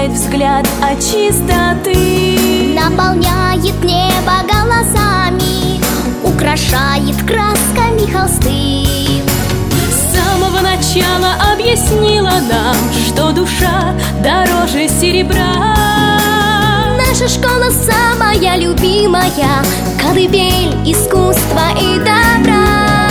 терять взгляд от чистоты. Наполняет небо голосами, украшает красками холсты. С самого начала объяснила нам, что душа дороже серебра. Наша школа самая любимая, колыбель искусства и добра.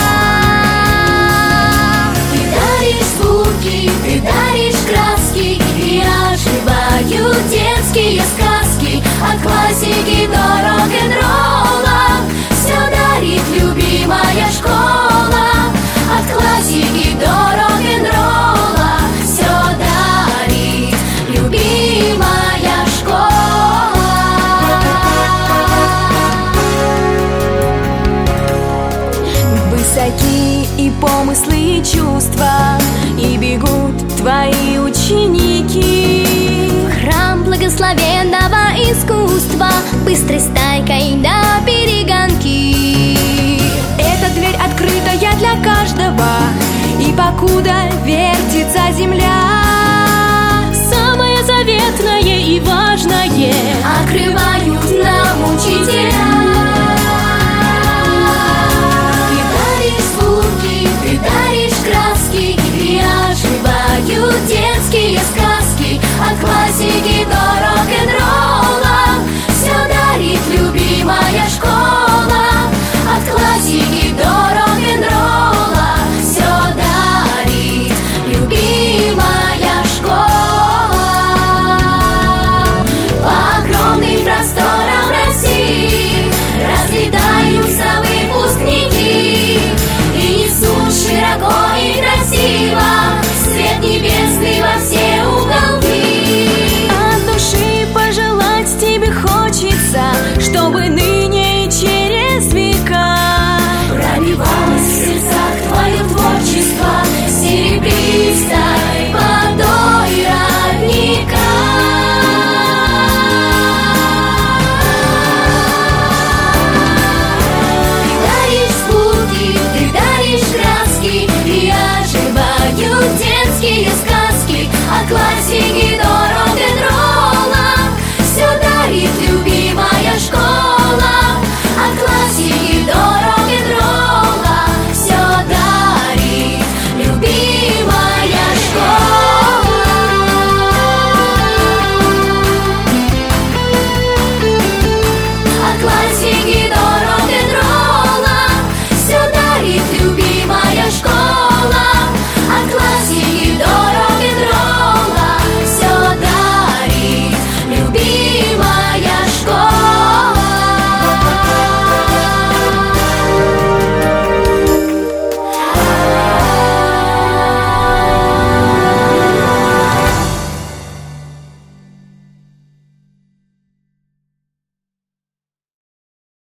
Ты даришь звуки, ты даришь краски, и оживают детские сказки. От классики до рок-н-ролла все дарит любимая школа. От классики до рок-н-ролла все дарит любимая школа. Высоки и помыслы, и чувства, и бегут твои ученики. Храм благословенного искусства, быстрой стайкой на перегонки. Эта дверь открытая для каждого, и покуда вертится земля, самое заветное и важное открывают нам учителя. Ты даришь звуки, ты даришь краски, и оживают детские сказки. От классики до рок-н-ролла все дарит любимая школа. От классики до рок-н-ролла все дарит любимая школа. По огромным просторам России разлетаются выпускники и несут широко и красиво свет небесный во все уголки. от души пожелать тебе хочется, чтобы